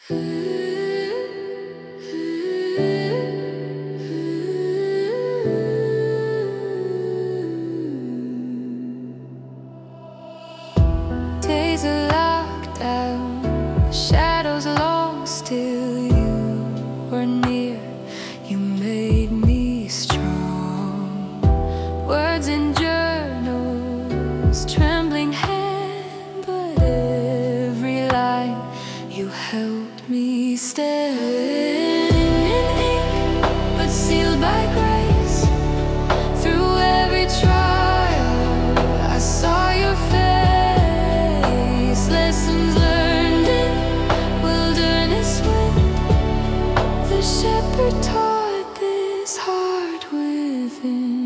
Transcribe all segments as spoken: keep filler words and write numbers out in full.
Days of lockdown, shadows lost till you were near. You made me strong. Words in journals, trembling hand, but every line you helped me stand. In ink, but sealed by grace. Through every trial, I saw your face. Lessons learned in wilderness wind. The shepherd taught this heart within.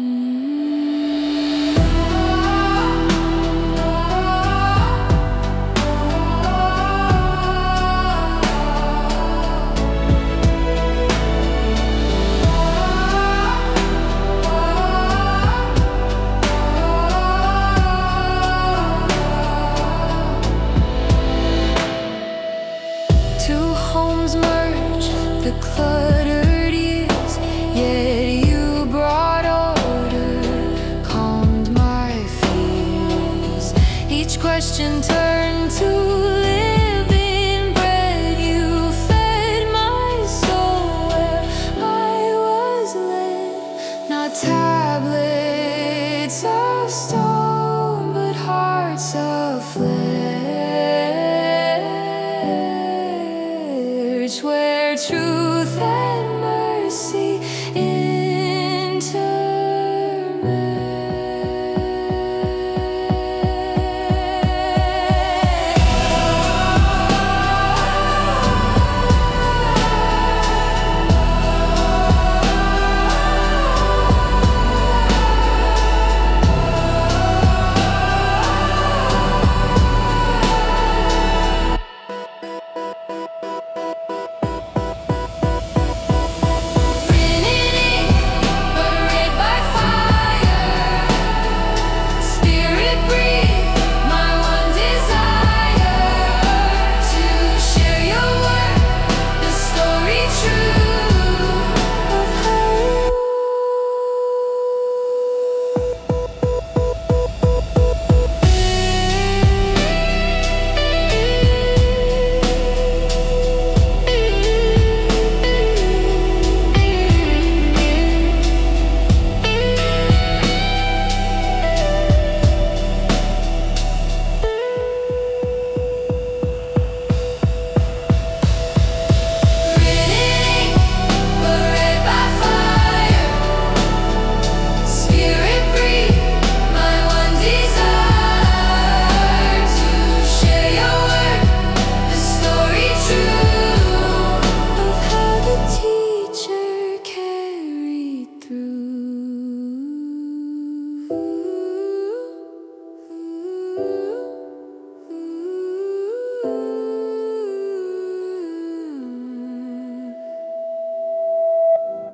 Two homes merge the cluttered years, yet you brought order, calmed my fears. Each question turned to living bread. You fed my soul where I was led. Not tablets of stone, but hearts of flesh, where truth